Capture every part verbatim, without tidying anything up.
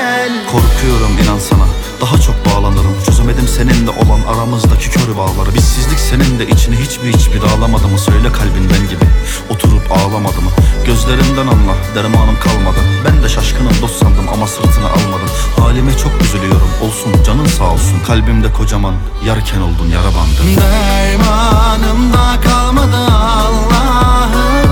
gel. Korkuyorum inan sana, daha çok bağlanırım. Çözemedim seninle olan aramızdaki kör bağları. Bizsizlik senin de içini hiç mi hiç mi dağlamadı mı? Söyle kalbinden gibi oturup ağlamadı mı? Gözlerinden anla, dermanım kalmadı. Ben de şaşkınım, dost sandım ama sırtını almadım. Halime çok üzülüyorum, olsun canın sağ olsun. Kalbimde kocaman yarken oldun yara bandı. Dermanım da kalmadı Allah'ım,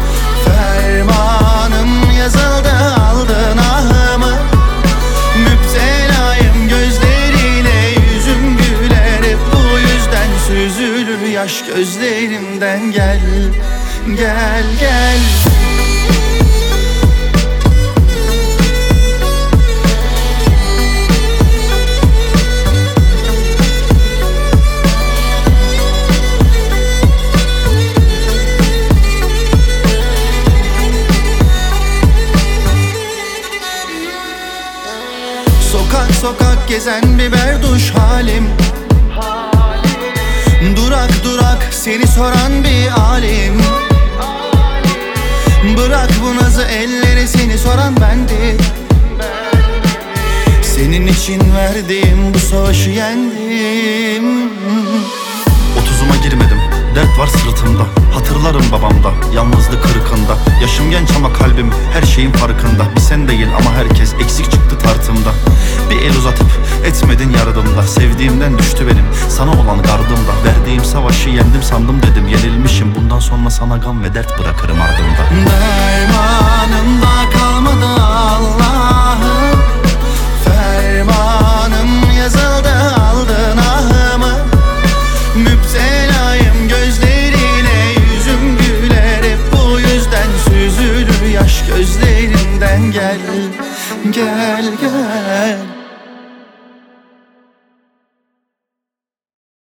fermanım yazıldı, aldın ahımı. Müptelayım gözlerine, yüzüm güler hep bu yüzden süzülür yaş gözlerimden. Gel, gel, gel. Sokak sokak gezen bir berduş halim, durak durak seni soran bir alim. Bırak bu nazı elleri, seni soran bendim. Senin için verdiğim bu savaşı yendim. Otuzuma girmedim, dert var sırtımda. Hatırlarım babamda, yalnızlık kırkında. Yaşım genç ama kalbim her şeyin farkında. Bir sen değil ama herkes eksik çıktı tartımda. Bir el uzatıp etmedin yardımda. Sevdiğimden düştü benim sana olan gardımda. Verdiğim savaşı yendim sandım, dedim yenilmişim. Bundan sonra sana gam ve dert bırakırım ardımda. Dermanım da kalmadı Allah'ım, fermanım yazıldı, aldın ahımı. Müptelayım gözlerine, yüzüm güler hep bu yüzden süzülür yaş gözlerimden. Gel, gel, gel.